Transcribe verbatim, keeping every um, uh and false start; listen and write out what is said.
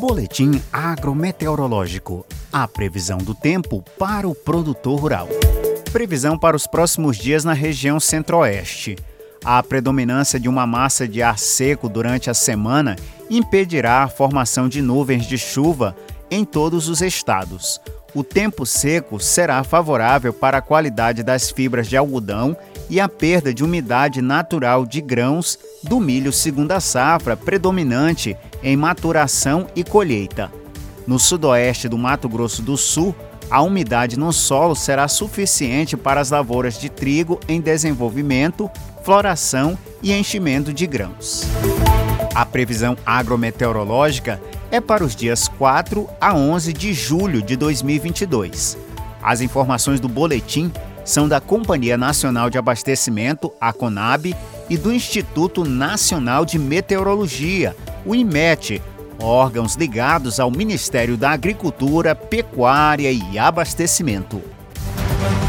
Boletim agrometeorológico. A previsão do tempo para o produtor rural. Previsão para os próximos dias na região centro-oeste. A predominância de uma massa de ar seco durante a semana impedirá a formação de nuvens de chuva em todos os estados. O tempo seco será favorável para a qualidade das fibras de algodão e a perda de umidade natural de grãos do milho segunda safra, predominante em maturação e colheita. No sudoeste do Mato Grosso do Sul, a umidade no solo será suficiente para as lavouras de trigo em desenvolvimento, floração e enchimento de grãos. A previsão agrometeorológica é para os dias quatro a onze de julho de dois mil e vinte e dois. As informações do boletim são da Companhia Nacional de Abastecimento, a CONAB, e do Instituto Nacional de Meteorologia, o IMET, órgãos ligados ao Ministério da Agricultura, Pecuária e Abastecimento.